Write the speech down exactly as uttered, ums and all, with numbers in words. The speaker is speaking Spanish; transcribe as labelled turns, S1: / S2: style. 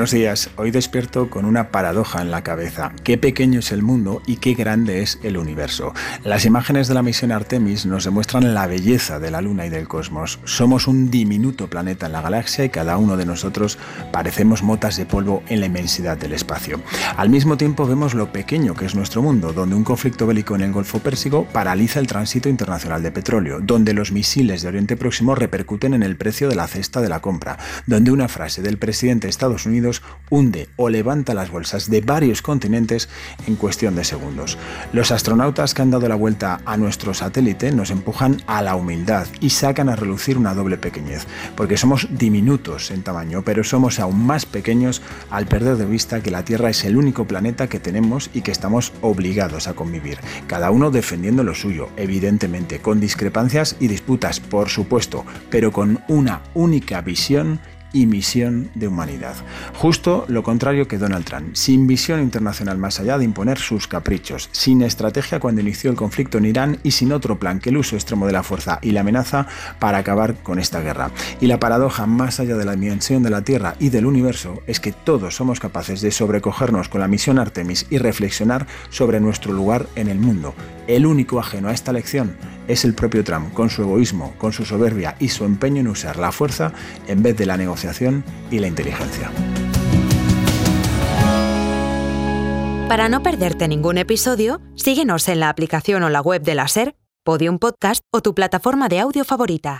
S1: Buenos días, hoy despierto con una paradoja en la cabeza. Qué pequeño es el mundo y qué grande es el universo. Las imágenes de la misión Artemis nos demuestran la belleza de la Luna y del cosmos. Somos un diminuto planeta en la galaxia y cada uno de nosotros parecemos motas de polvo en la inmensidad del espacio. Al mismo tiempo vemos lo pequeño que es nuestro mundo, donde un conflicto bélico en el Golfo Pérsico paraliza el tránsito internacional de petróleo, donde los misiles de Oriente Próximo repercuten en el precio de la cesta de la compra, donde una frase del presidente de Estados Unidos hunde o levanta las bolsas de varios continentes en cuestión de segundos. Los astronautas que han dado la vuelta a nuestro satélite nos empujan a la humildad y sacan a relucir una doble pequeñez, porque somos diminutos en tamaño, pero somos aún más pequeños al perder de vista que la Tierra es el único planeta que tenemos y que estamos obligados a convivir, cada uno defendiendo lo suyo, evidentemente, con discrepancias y disputas, por supuesto, pero con una única visión y misión de humanidad. Justo lo contrario que Donald Trump, sin visión internacional más allá de imponer sus caprichos, sin estrategia cuando inició el conflicto en Irán y sin otro plan que el uso extremo de la fuerza y la amenaza para acabar con esta guerra. Y la paradoja más allá de la dimensión de la Tierra y del universo es que todos somos capaces de sobrecogernos con la misión Artemis y reflexionar sobre nuestro lugar en el mundo. El único ajeno a esta lección es el propio Trump, con su egoísmo, con su soberbia y su empeño en usar la fuerza en vez de la negociación y la inteligencia.
S2: Para no perderte ningún episodio, síguenos en la aplicación o la web de la SER, Podium Podcast o tu plataforma de audio favorita.